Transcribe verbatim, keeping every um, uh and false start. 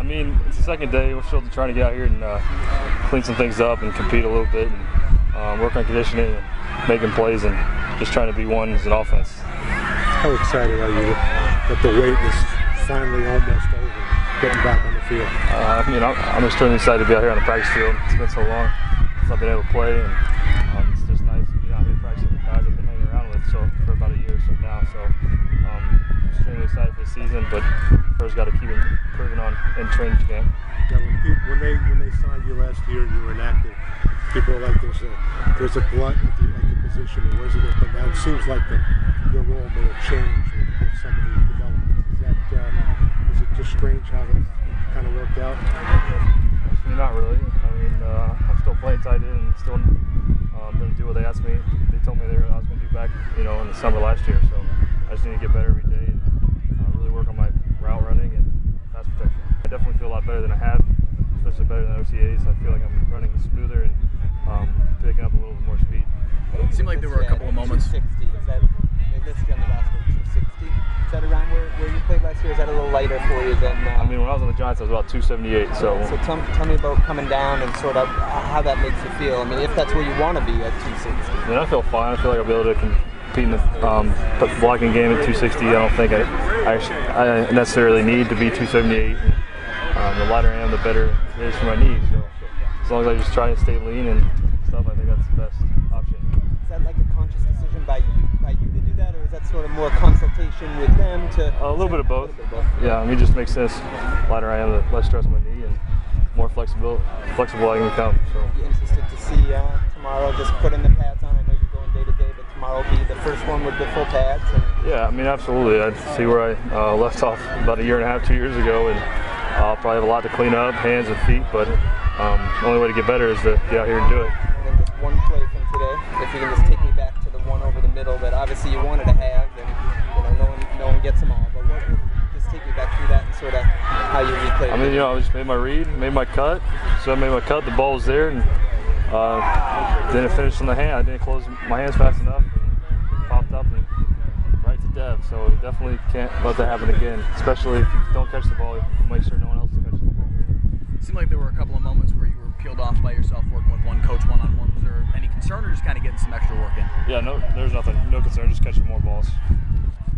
mean, it's the second day. We're still trying to get out here and uh, clean some things up and compete a little bit and um, work on conditioning and making plays and just trying to be one as an offense. How excited are you that the wait is finally almost over, getting back on the field? Uh, I mean, I'm, I'm extremely excited to be out here on the practice field. It's been so long since I've been able to play, and um, it's just nice to be out here practicing with the guys I've been hanging around with so, for about a year or so now. So um, extremely excited for the season, but first got to keep improving on in training camp. Yeah, when, people, when they when they signed you last year and you were inactive, people were like, "There's a there's a glut at the, at the position, and where's it going to come down?" It seems like the, your role may have changed with, with some of these developments. Is that uh, is it just strange how that kind of worked out? Actually, not really. I mean, uh, I'm still playing tight end and still um, going to do what they asked me. They told me they were, I was going to do back, you know, in the summer last year. So I just need to get better every day and uh, really work on my route running and pass protection. I definitely feel a lot better than I have, especially better than O T As. I feel like I'm running smoother and um, picking up a little bit more speed. It seemed like there were a couple of moments. two sixty, is that, they listed you on the roster two sixty. Is that around where, where you played last year? Is that a little lighter for you than? Uh, I mean, when I was on the Giants, I was about two seventy-eight. So, so tell, tell me about coming down and sort of how that makes you feel. I mean, if that's where you want to be at two sixty. I mean, I feel fine. I feel like I'll be able to compete in the um, blocking game at two sixty. I don't think I, I, I necessarily need to be two seventy-eight. Um, the lighter I am, the better it is for my knees. So as long as I just try to stay lean and stuff, I think that's the best option. Is that like a conscious decision by you, by you to do that, or is that sort of more consultation with them to? A little bit of both. Bit of both. Yeah, I mean, it just makes sense. The lighter I am, the less stress on my knee and more flexible, flexible I can become. So. Be interested to see uh, tomorrow. Just putting the pads on. I know you're going day to day, but tomorrow will be the first one with the full pads. And yeah, I mean, absolutely. I'd see where I uh, left off about a year and a half, two years ago, and I'll probably have a lot to clean up, hands and feet, but um, the only way to get better is to get out here and do it. And then just one play from today, if you can just take me back to the one over the middle that obviously you wanted to have, and you know, no one, no one gets them all, but what, just take me back through that and sort of how you replay it. I mean, you know, I just made my read, made my cut, so I made my cut, the ball was there, and uh, then it finished on the hand. I didn't close my hands fast enough, it popped up and right to Dev, so you definitely can't let that happen again, especially if you don't catch the ball, you make sure no one else catches the ball. It seemed like there were a couple of moments where you were peeled off by yourself working with one coach one-on-one. Was there any concern or just kind of getting some extra work in? Yeah, no, there's nothing, no concern, just catching more balls.